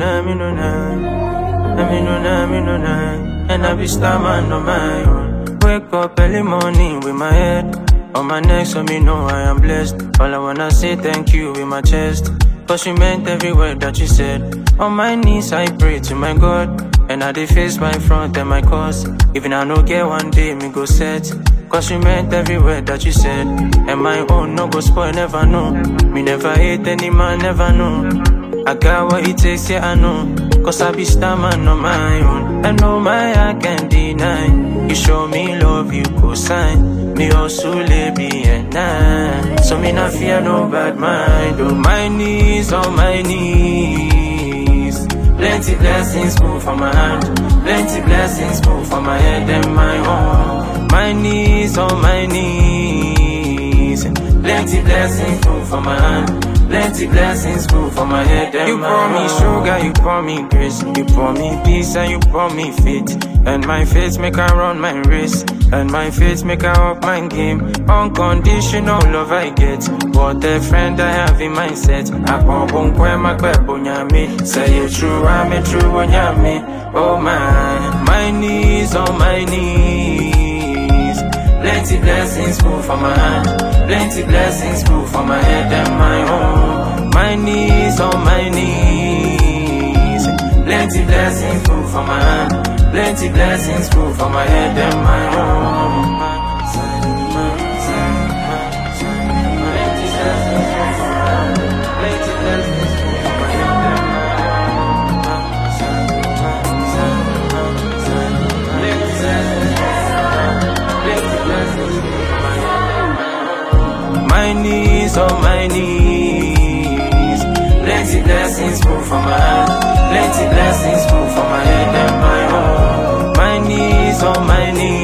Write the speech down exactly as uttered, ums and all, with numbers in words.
na, me no na. I me no na, me no na. And I be star man on my own. Wake up early morning with my head on my neck, so me know I am blessed. All I wanna say thank you with my chest, cause you meant every word that you said. On my knees I pray to my God, and I dey face my front and my cause. Even I no get one day me go set, cause you meant every word that you said. And my own no go spoil, never know. Me never hate any man, never know. I got what it takes, yeah I know, cause I be star man on my own. I know my I can't deny. You show me love, you co-sign. Me also be and nine. So me not fear no bad mind. On my knees, on my knees. Plenty blessings move from my hand, plenty blessings move from my head and my own. My knees, on my knees. Plenty blessings move from my hand, plenty blessings move from my head and you my pour me sugar, you pour me grace, you pour me peace and you pour me faith. And my faith make I run my race, and my faith make I up my game. Unconditional love I get, what a friend I have in my set. I pump on kwe makwepo nyame, say you true, I'm a true nyame. Oh my, my knees, on my knees. Plenty blessings move from my hand, plenty blessings move from my head and my own. My knees, on my knees. Plenty blessings move from my hand, plenty blessings move from my head and my own. Plenty blessings move from my hand, plenty blessings move from my head and my own. My knees, on my knees. Plenty blessings move from my hand, plenty blessings move from my head and my own. My knees, on my knees.